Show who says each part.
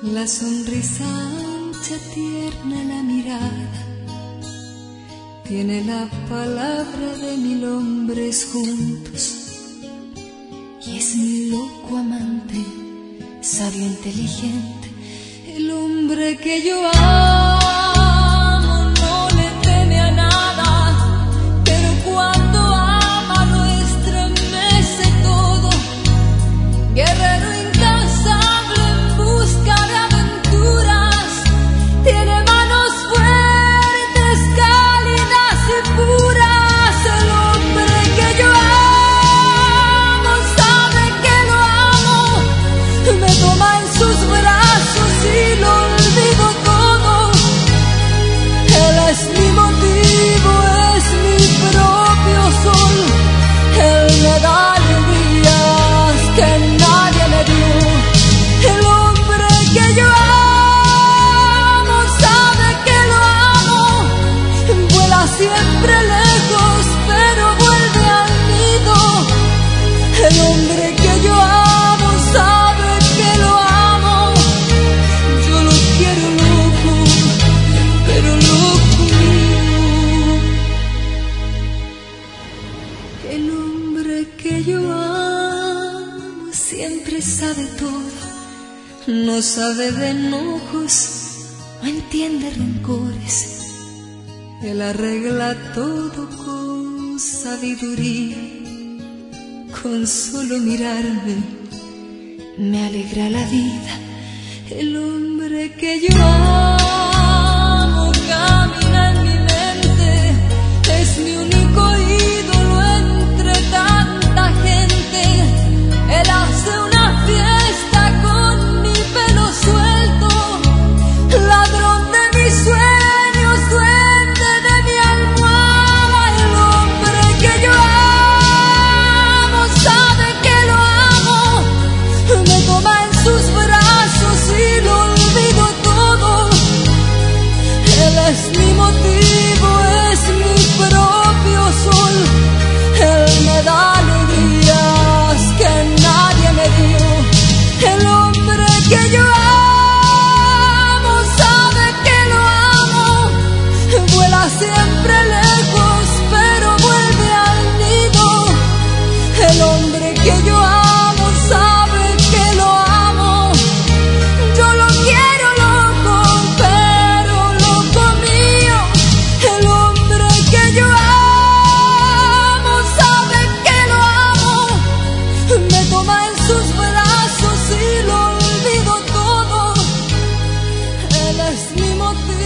Speaker 1: La sonrisa ancha, tierna la mirada, tiene la palabra de 1000 hombres juntos. Y es mi loco amante, sabio, inteligente, el hombre que yo amo. No le teme a nada, pero cuando ama lo estremece todo. Guerrero incansable en busca de aventuras, tiene manos fuertes, cálidas y puras. El hombre que yo amo sabe que lo amo, me toma en sus brazos y lo olvido todo. Él es mi motivo, es mi propio sol. Él me da alegrías que nadie me dio. El hombre que yo amo sabe que lo amo, vuela siempre lejos pero vuelve al nido. El hombre que yo amo sabe que lo amo, yo lo quiero loco, pero loco mío. El hombre que yo amo siempre sabe todo, no sabe de enojos, no entiende rencores. Él arregla todo con sabiduría, con solo mirarme me alegra la vida. El hombre que yo amo camina en mi mente, es mi único ídolo entre tanta gente. Él hace una fiesta con mi pelo suelto, ladrón de mis sueños, duende de mi almohada. El hombre que yo amo sabe que lo amo, me toma en sus brazos y lo olvido todo. Él es mi motivo, es mi propio sol. Él me da alegrías que nadie me dio. El hombre que yo amo sabe que lo amo, vuela siempre lejos pero vuelve al nido. El hombre que yo amo sabe que lo amo, yo lo quiero loco, pero loco mío. El hombre que yo amo sabe que lo amo, me toma en sus brazos y lo olvido todo. Él es mi motivo.